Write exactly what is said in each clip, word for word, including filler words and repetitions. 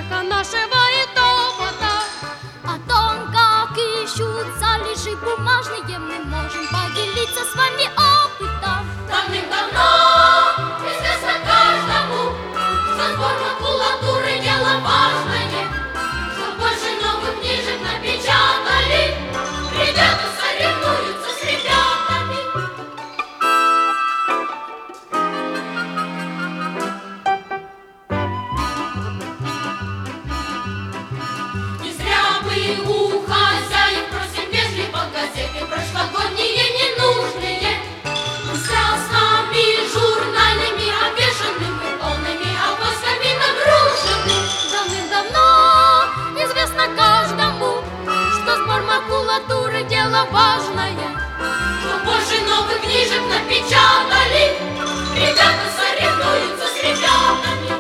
века нашего и топота. О том, как ищут залежи бумажные, мы можем поделиться с вами опытом. Давным-давно известно каждому, что сбор макулатуры дело важное, что больше новых книжек напечатали, ребята соревнуются с ребятами. Не зря мы у хозяев просим вежливо газеты прошлогодние ненужные, с красками журнальными обвешанными, полными авоськами нагружены. Давным-давно известно каждому, что сбор макулатуры дело важное. Что больше новых книжек напечатали, ребята соревнуются с ребятами.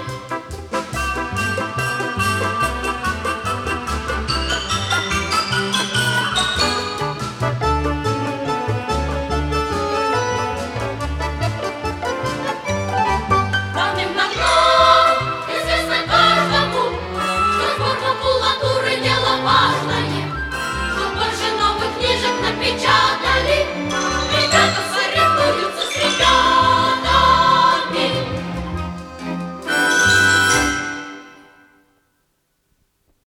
Давным-давно известно каждому, что сбор макулатуры дело важное, что больше новых книжек напечатали,